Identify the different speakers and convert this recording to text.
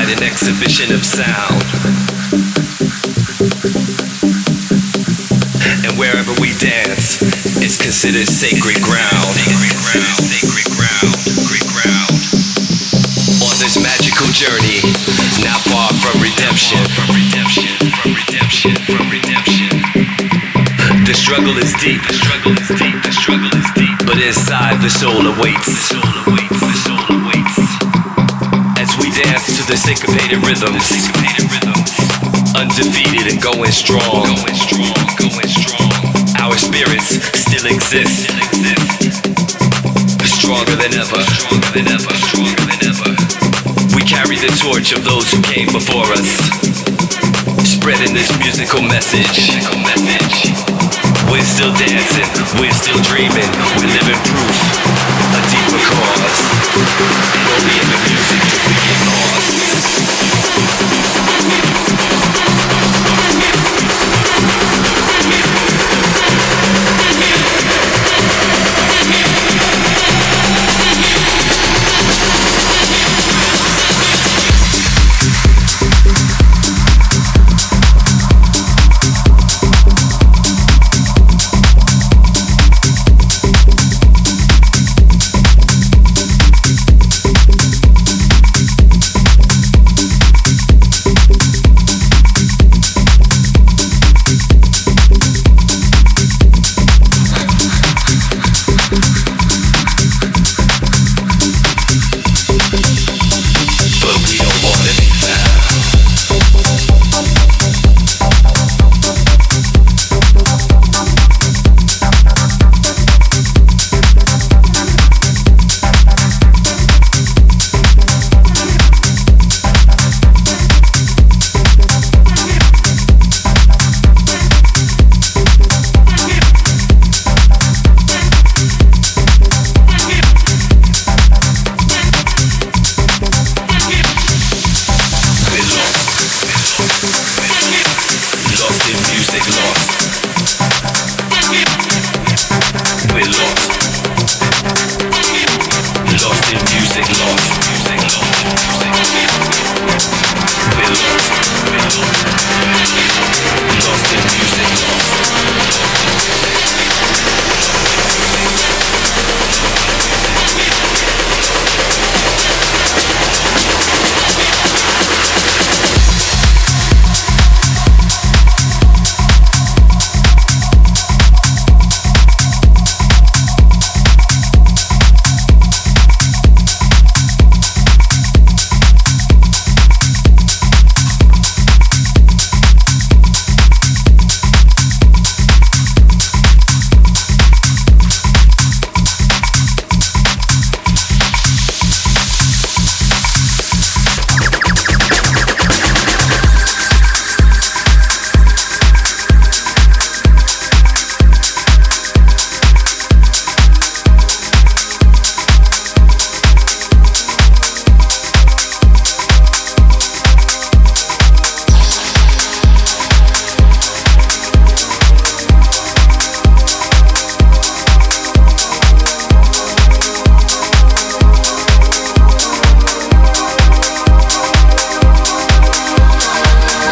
Speaker 1: provide an exhibition of sound. And wherever we dance, it's considered sacred ground. Sacred ground. On this magical journey, not far from redemption. The struggle is deep. But inside the soul awaits. As we dance to the syncopated rhythms, undefeated and going strong. Our spirits still exist, stronger than ever. We carry the torch of those who came before us, spreading this musical message. We're still dancing, we're still dreaming, we're living proof, a deeper cause. And only in the music do we get lost.